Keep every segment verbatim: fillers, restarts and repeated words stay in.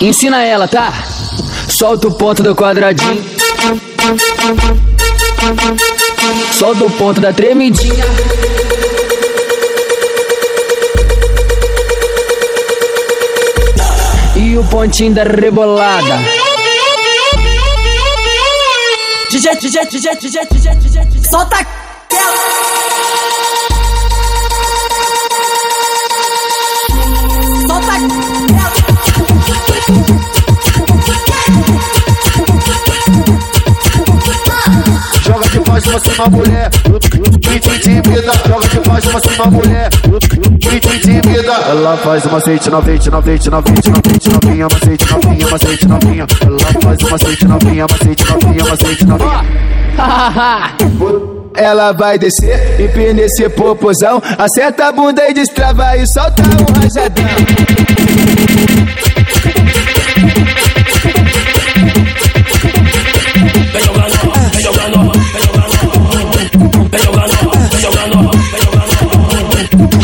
Ensina ela, tá? Solta o ponto do quadradinho, solta o ponto da tremidinha, e o pontinho da rebolada. D J, D J, D J, D J, D J, D J, solta aquela. Solta aquela. Joga de baixo pra cima, mulher, e te intimida. Joga de baixo pra cima, mulher, e te intimida. Ela faz uma macete na frente, na frente, na frente, na frente, novinha, macete, novinha, macete, novinha. Ela faz uma macete novinha, macete, novinha, macete, novinha. Ela vai descer, empina esse popozão, acerta a bunda e destrava e solta um rajadão. Vem jogando, vem jogando, vem jogando, vem jogando, vem jogando, vem jogando.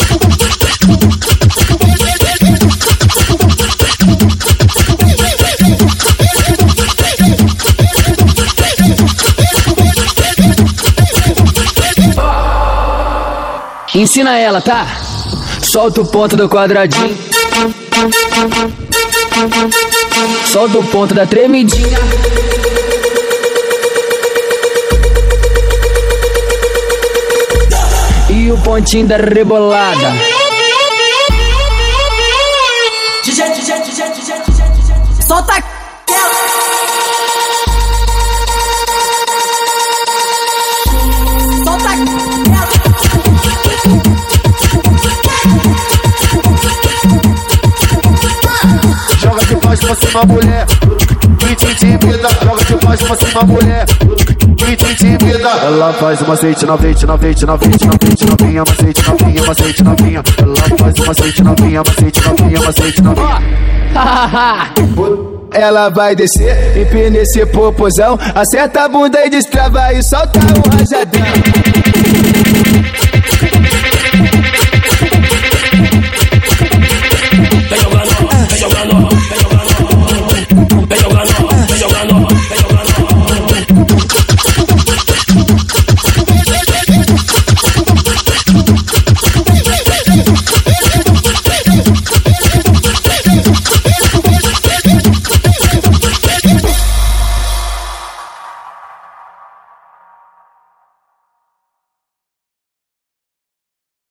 Ensina ela, tá? Solta o ponto do quadradinho, solta o ponto da tremidinha, e o pontinho da rebolada. D J, D J, D J, D J, D J, D J, solta aquela. Solta aquela. Joga de baixo pra cima, mulher, e te intimida. Joga de baixo pra cima, mulher, e te intimida. Ela faz uma macete na frente, na frente, na frente, na frente, novinha, macete, novinha, macete, novinha. Ela faz uma macete novinha, macete, novinha, macete, novinha. Ela vai descer, empina esse popozão, acerta a bunda e destrava e solta um rajadão.